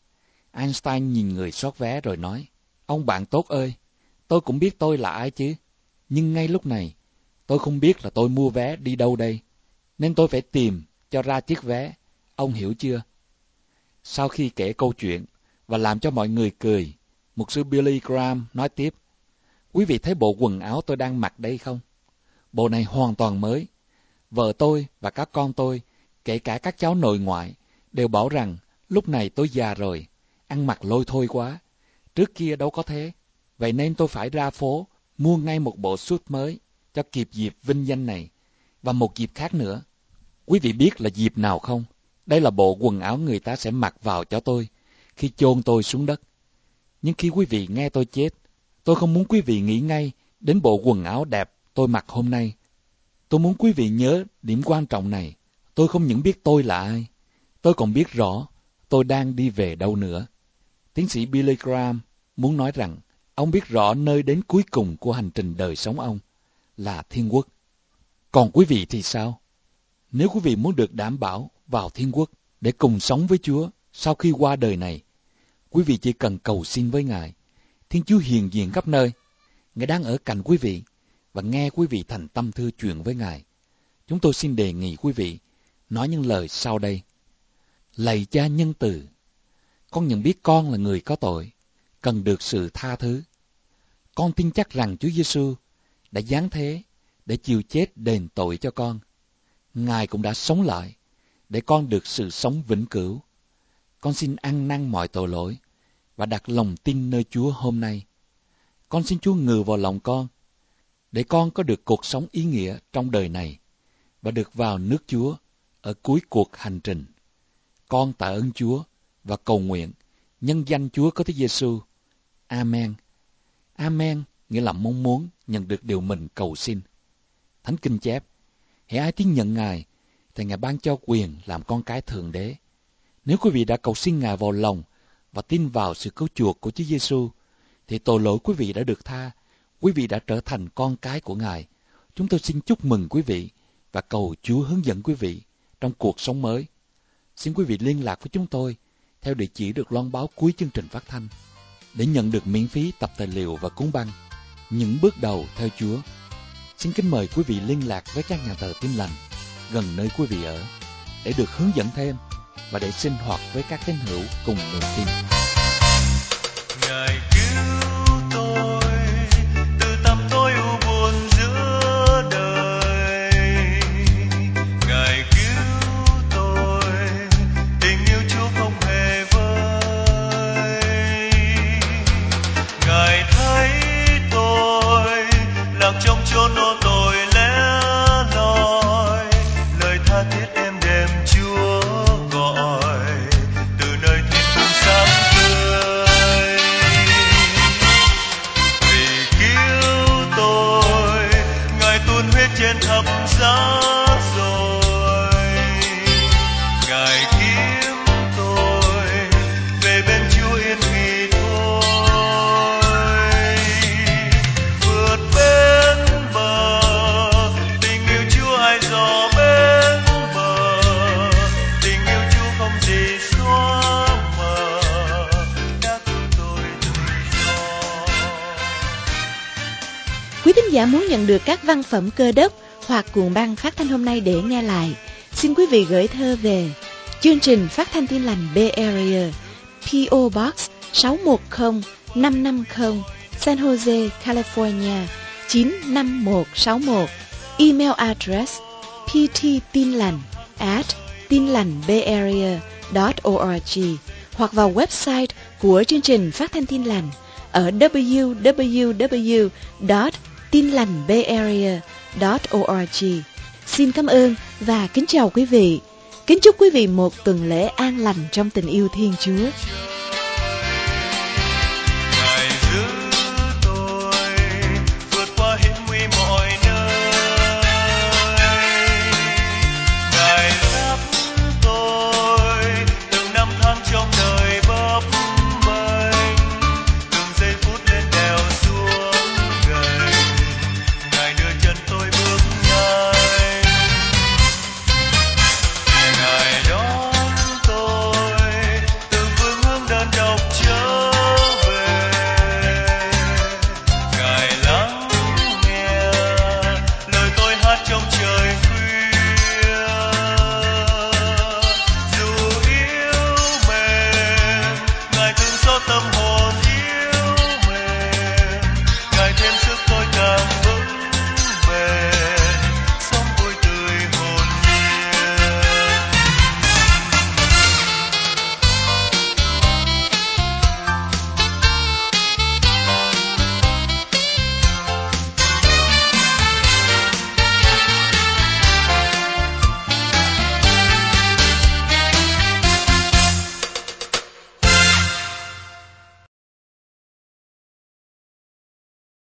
Speaker 7: Einstein nhìn người soát vé rồi nói, ông bạn tốt ơi, tôi cũng biết tôi là ai chứ. Nhưng ngay lúc này, tôi không biết là tôi mua vé đi đâu đây. Nên tôi phải tìm cho ra chiếc vé. Ông hiểu chưa? Sau khi kể câu chuyện và làm cho mọi người cười, mục sư Billy Graham nói tiếp, quý vị thấy bộ quần áo tôi đang mặc đây không? Bộ này hoàn toàn mới. Vợ tôi và các con tôi, kể cả các cháu nội ngoại, đều bảo rằng lúc này tôi già rồi, ăn mặc lôi thôi quá. Trước kia đâu có thế. Vậy nên tôi phải ra phố, mua ngay một bộ suit mới, cho kịp dịp vinh danh này, và một dịp khác nữa. Quý vị biết là dịp nào không? Đây là bộ quần áo người ta sẽ mặc vào cho tôi, khi chôn tôi xuống đất. Nhưng khi quý vị nghe tôi chết, tôi không muốn quý vị nghĩ ngay đến bộ quần áo đẹp tôi mặc hôm nay. Tôi muốn quý vị nhớ điểm quan trọng này. Tôi không những biết tôi là ai, tôi còn biết rõ tôi đang đi về đâu nữa. Tiến sĩ Billy Graham muốn nói rằng ông biết rõ nơi đến cuối cùng của hành trình đời sống ông là thiên quốc. Còn quý vị thì sao? Nếu quý vị muốn được đảm bảo vào thiên quốc để cùng sống với Chúa sau khi qua đời này, quý vị chỉ cần cầu xin với Ngài. Thiên Chúa hiện diện khắp nơi. Ngài đang ở cạnh quý vị và nghe quý vị thành tâm thư chuyện với Ngài. Chúng tôi xin đề nghị quý vị nói những lời sau đây. Lạy Cha nhân từ, con nhận biết con là người có tội, cần được sự tha thứ. Con tin chắc rằng Chúa Giêsu đã giáng thế để chịu chết đền tội cho con. Ngài cũng đã sống lại để con được sự sống vĩnh cửu. Con xin ăn năn mọi tội lỗi và đặt lòng tin nơi Chúa hôm nay. Con xin Chúa ngự vào lòng con, để con có được cuộc sống ý nghĩa trong đời này và được vào nước Chúa ở cuối cuộc hành trình. Con tạ ơn Chúa và cầu nguyện nhân danh Chúa có Chúa Giêsu. Amen. Amen nghĩa là mong muốn nhận được điều mình cầu xin. Thánh Kinh chép, hễ ai tin nhận Ngài thì Ngài ban cho quyền làm con cái Thượng Đế. Nếu quý vị đã cầu xin Ngài vào lòng và tin vào sự cứu chuộc của Chúa Giêsu, thì tội lỗi quý vị đã được tha. Quý vị đã trở thành con cái của Ngài. Chúng tôi xin chúc mừng quý vị và cầu Chúa hướng dẫn quý vị trong cuộc sống mới. Xin quý vị liên lạc với chúng tôi theo địa chỉ được loan báo cuối chương trình phát thanh để nhận được miễn phí tập tài liệu và cuốn băng Những bước đầu theo Chúa. Xin kính mời quý vị liên lạc với các nhà thờ Tin Lành gần nơi quý vị ở để được hướng dẫn thêm và để sinh hoạt với các tín hữu cùng niềm tin.
Speaker 2: Ngài cứu tôi
Speaker 1: thính giả muốn nhận được các văn phẩm Cơ Đốc hoặc cuộn băng phát thanh hôm nay để nghe lại, xin quý vị gửi thơ về chương trình Phát thanh Tin lành Bay Area, P.O. Box 610550, San Jose, California 95161. Email address pttinlành@tinlành.bayarea.org, hoặc vào website của chương trình Phát thanh Tin lành ở www.tinlành.bayarea.org. Xin cảm ơn và kính chào quý vị. Kính chúc quý vị một tuần lễ an lành trong tình yêu Thiên Chúa.